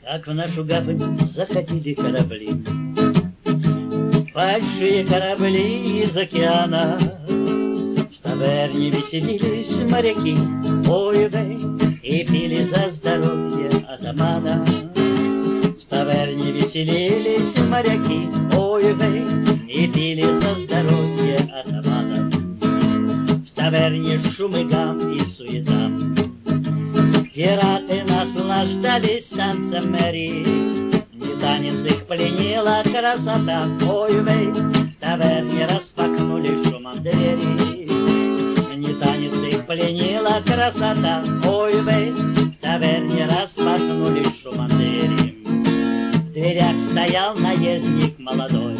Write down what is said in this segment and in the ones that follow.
Как в нашу гавань заходили корабли, большие корабли из океана. В таверне веселились моряки, ой-вей, и пили за здоровье атамана. В таверне веселились моряки, ой-вей, и пили за здоровье атамана. В таверне шум и гам и суета, пираты наслаждались танцем Мэри. Не танец их пленила красота, ой-вей, в таверне распахнули шумом двери. Не танец их пленила красота, ой-вей, в таверне распахнули шумом двери. В дверях стоял наездник молодой,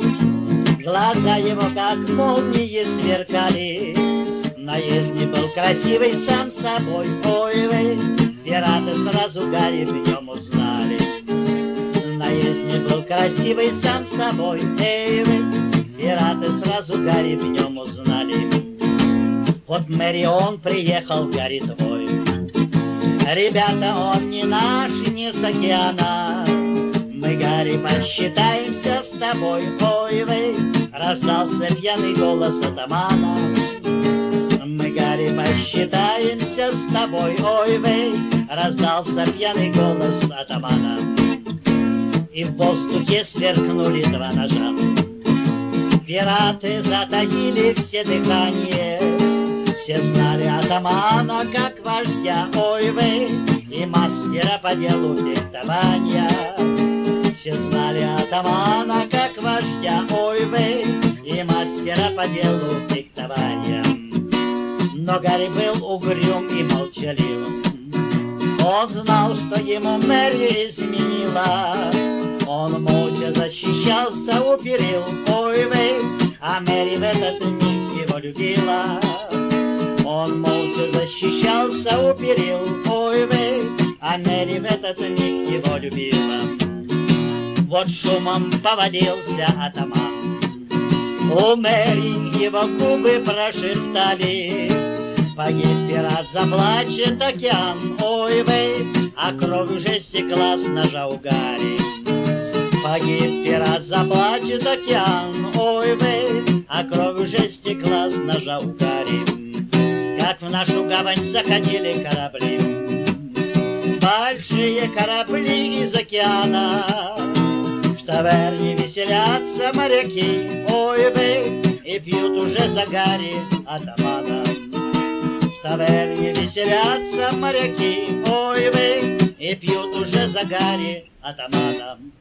глаза его как молнии сверкали. Наездник был красивый сам собой, ой-вей, пираты сразу Гарри в нем узнали. Наездник был красивый сам собой, эй-вей, пираты сразу Гарри в нем узнали. Вот Мэри, он приехал, Гарри твой. Ребята, он не наш, не с океана. Мы, Гарри, посчитаемся с тобой, ой-вей, раздался пьяный голос атамана. Мы, Гарри, посчитаемся с тобой, ой-вей, раздался пьяный голос атамана. И в воздухе сверкнули два ножа. Пираты затаили все дыхание. Все знали атамана как вождя, ой-вей, и мастера по делу фехтования. Все знали атамана как вождя, ой-вей, и мастера по делу фехтования. Но Гарри был угрюм и молчалив. Он знал, что ему Мэри изменила. Он молча защищался у перил, ой-вей, а Мэри в этот миг его любила. Он молча защищался у перил, ой-вей, а Мэри в этот миг его любила. Вот шумом повалился атаман. У Мэри его губы прошептали: погиб пират, заплачет океан, ой-вей, а кровь уже стекла с ножа у Гарри. Погиб пират, заплачет океан, ой-вей, а кровь уже стекла с ножа у Гарри. Как в нашу гавань заходили корабли, большие корабли из океана. В таверне веселятся моряки, ой-вей, и пьют уже за Гарри атамана. В таверне веселятся моряки, ой-вей, и пьют уже за Гарри атамана.